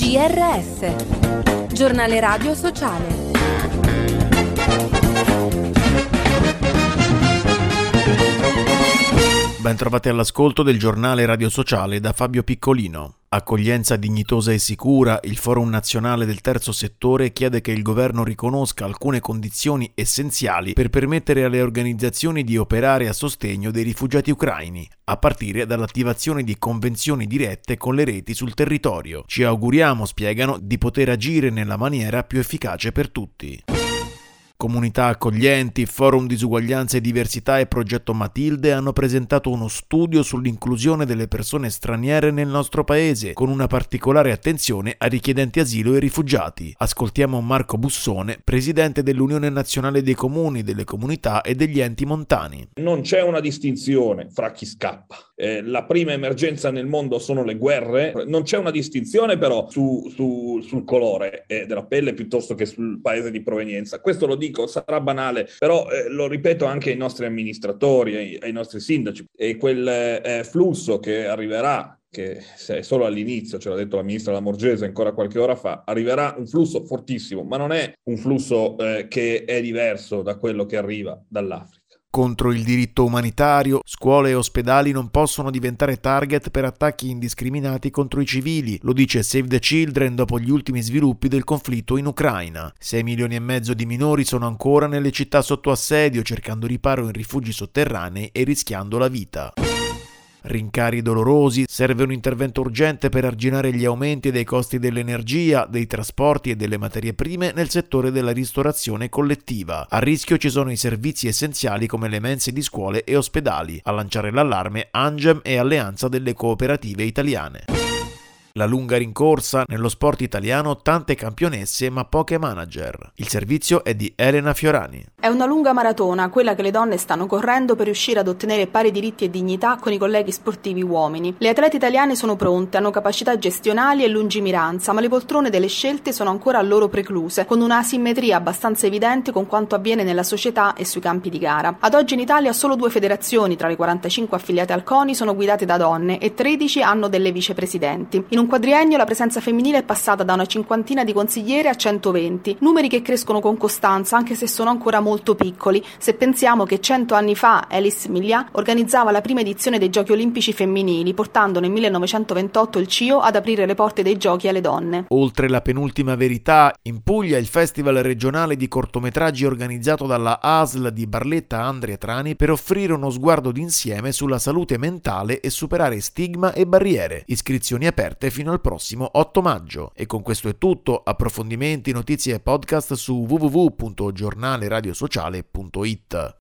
GRS, Giornale Radio Sociale. Ben trovati all'ascolto del Giornale Radio Sociale da Fabio Piccolino. Accoglienza dignitosa e sicura, il Forum Nazionale del Terzo Settore chiede che il governo riconosca alcune condizioni essenziali per permettere alle organizzazioni di operare a sostegno dei rifugiati ucraini, a partire dall'attivazione di convenzioni dirette con le reti sul territorio. Ci auguriamo, spiegano, di poter agire nella maniera più efficace per tutti. Comunità accoglienti, Forum Disuguaglianza e Diversità e Progetto Matilde hanno presentato uno studio sull'inclusione delle persone straniere nel nostro paese, con una particolare attenzione ai richiedenti asilo e rifugiati. Ascoltiamo Marco Bussone, presidente dell'Unione Nazionale dei Comuni, delle Comunità e degli Enti Montani. Non c'è una distinzione fra chi scappa. La prima emergenza nel mondo sono le guerre. Non c'è una distinzione però sul colore della pelle piuttosto che sul paese di provenienza. Questo lo dico, sarà banale, però lo ripeto anche ai nostri amministratori, ai nostri sindaci. E quel flusso che arriverà, che è solo all'inizio, ce l'ha detto la ministra Lamorgese ancora qualche ora fa, arriverà un flusso fortissimo, ma non è un flusso che è diverso da quello che arriva dall'Africa. Contro il diritto umanitario, scuole e ospedali non possono diventare target per attacchi indiscriminati contro i civili, lo dice Save the Children dopo gli ultimi sviluppi del conflitto in Ucraina. 6 milioni e mezzo di minori sono ancora nelle città sotto assedio, cercando riparo in rifugi sotterranei e rischiando la vita. Rincari dolorosi, serve un intervento urgente per arginare gli aumenti dei costi dell'energia, dei trasporti e delle materie prime nel settore della ristorazione collettiva. A rischio ci sono i servizi essenziali come le mense di scuole e ospedali. A lanciare l'allarme Angem e Alleanza delle Cooperative Italiane. La lunga rincorsa, nello sport italiano tante campionesse ma poche manager. Il servizio è di Elena Fiorani. È una lunga maratona, quella che le donne stanno correndo per riuscire ad ottenere pari diritti e dignità con i colleghi sportivi uomini. Le atlete italiane sono pronte, hanno capacità gestionali e lungimiranza, ma le poltrone delle scelte sono ancora a loro precluse, con una asimmetria abbastanza evidente con quanto avviene nella società e sui campi di gara. Ad oggi in Italia solo 2 federazioni tra le 45 affiliate al CONI sono guidate da donne e 13 hanno delle vicepresidenti. In un quadriennio la presenza femminile è passata da una 50 di consigliere a 120, numeri che crescono con costanza anche se sono ancora molto piccoli, se pensiamo che 100 anni fa Elis Millat organizzava la prima edizione dei Giochi Olimpici femminili, portando nel 1928 il CIO ad aprire le porte dei giochi alle donne. Oltre la penultima verità, in Puglia il Festival regionale di cortometraggi organizzato dalla ASL di Barletta Andria Trani per offrire uno sguardo d'insieme sulla salute mentale e superare stigma e barriere. Iscrizioni aperte fino al prossimo 8 maggio. E con questo è tutto. Approfondimenti, notizie e podcast su www.giornaleradiosociale.it.